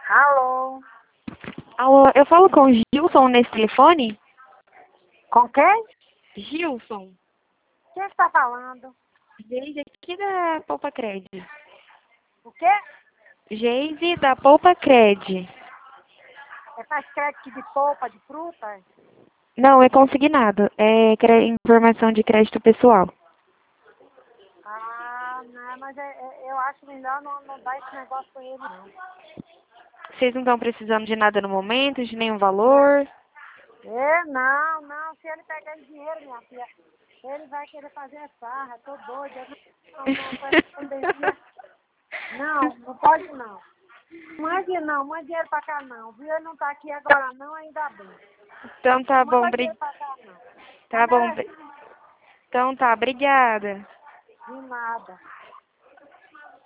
Alô? Alô, eu falo com o Gilson nesse telefone? Com quem? Gilson, Quem está falando? Geise aqui da Poupa Cred. O quê? Geise da Poupa Cred. É faz crédito de polpa, de fruta? Não, é consignado. É informação de crédito pessoal. Ah, não, mas eu acho melhor não dar esse negócio com ele, não. Vocês não estão precisando de nada no momento, de nenhum valor? Não, se ele pegar esse dinheiro, minha filha, ele vai querer fazer farra, tô doida. Não, com essa pandemia. Não pode não. Mande dinheiro pra cá não, viu? Ele não tá aqui agora não, ainda bem. Então tá Não bom, manda dinheiro pra cá não. tá bom. Então tá, obrigada. De nada.